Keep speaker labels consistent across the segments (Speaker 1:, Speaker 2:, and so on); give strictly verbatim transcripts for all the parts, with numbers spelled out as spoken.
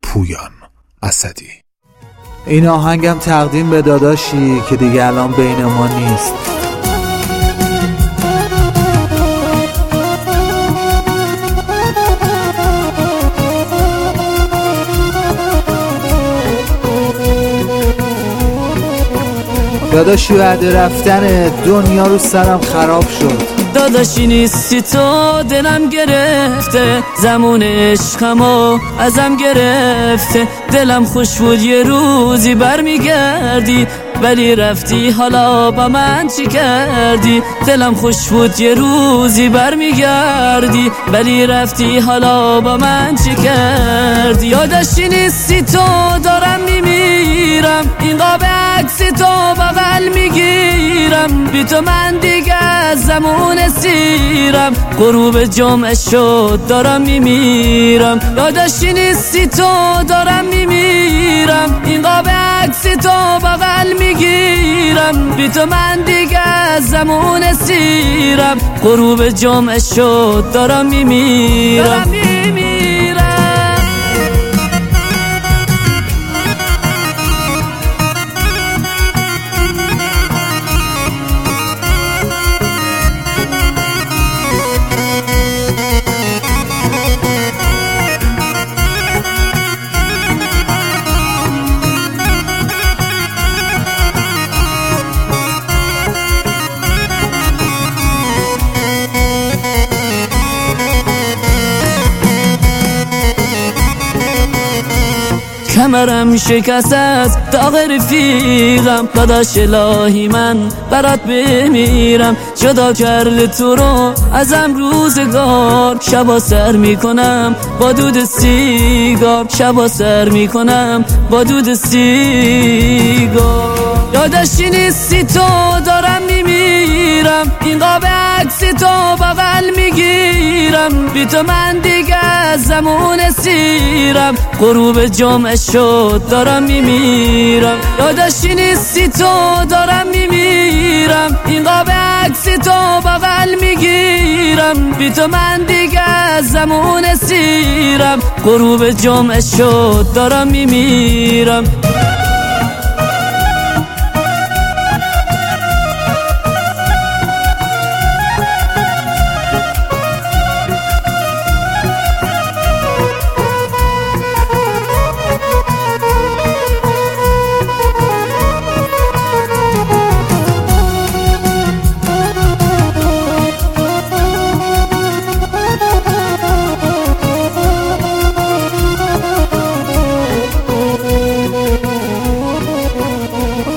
Speaker 1: پویان اسدی.
Speaker 2: این آهنگم تقدیم به داداشی که دیگه الان بین ما نیست. داداشی بعد رفتن دنیا رو سرم خراب شد.
Speaker 3: داداشی نیستی تو دلم گرفته، زمان عشقمو ازم گرفته. دلم خوش بود یه روزی برمیگردی، ولی رفتی حالا با من چی کردی؟ دلم خوش بود یه روزی برمیگردی، ولی رفتی حالا با من چی کردی؟ یادشی نیستی تو دارم میمیرم، این قاب عکس تو بغل میگیرم. بی تو من دیگه از زمون سیرم، غروب جمعه شد دارم میمیرم. یادشی نیستی تو دارم میمیرم، این قاب عکس تو بغل میگیرم. بی تو من دیگه از زمون سیرم، غروب جمعه شد دارم میمیرم. کمرم شکست از داغ رفیقم، داداش الهی من برات بمیرم. جدا کرد تو رو ازم روزگار، شبا سر میکنم با دود سیگار، شبا سر میکنم با دود سیگار. یادشی نیستی تو دارم میمیرم، این قاب عکس تو بغل میگیرم. بی تو من دیگه از زمون سیرم، غروب جمعه شد دارم میمیرم. یادشی نیستی تو دارم میمیرم، این قاب عکس تو بغل میگیرم. بی تو من دیگه از زمون سیرم، غروب جمعه شد دارم میمیرم.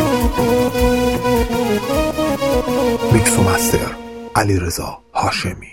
Speaker 1: میکس و مستر علیرضا هاشمی.